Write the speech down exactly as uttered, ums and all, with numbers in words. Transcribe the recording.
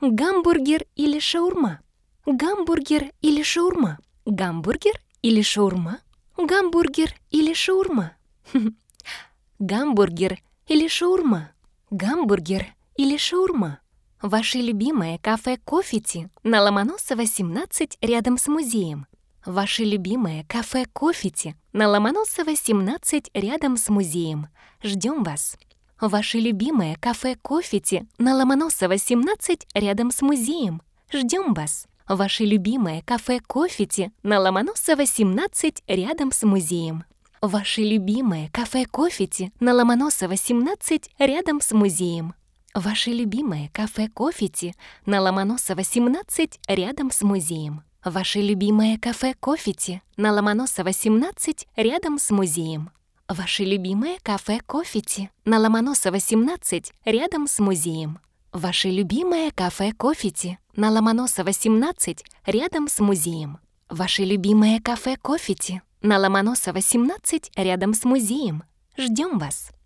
Гамбургер или шаурма? Гамбургер или шаурма? Гамбургер или шаурма? Гамбургер или шаурма? Гамбургер или шаурма? Гамбургер или шаурма? Ваше любимое кафе Коффити на Ломоносова, семнадцать, рядом с музеем. Ваше любимое кафе Коффити на Ломоносова, семнадцать, рядом с музеем. Ждем вас. Ваше любимое кафе Коффити на Ломоносова, семнадцать, рядом с музеем. Ждем вас. Ваше любимое кафе Коффити на Ломоносова, семнадцать, рядом с музеем. Ваше любимое кафе Коффити на Ломоносова, семнадцать, рядом с музеем. Ваше любимое кафе Коффити на Ломоносова, семнадцать, рядом с музеем. Ваше любимое кафе Коффити на Ломоносова, семнадцать, рядом с музеем. Ваше любимое кафе Коффити на Ломоносова, семнадцать, рядом с музеем. Ваше любимое кафе Коффити на Ломоносова, семнадцать, рядом с музеем. Ваше любимое кафе Коффити на Ломоносова, семнадцать, рядом с музеем. Ждем вас.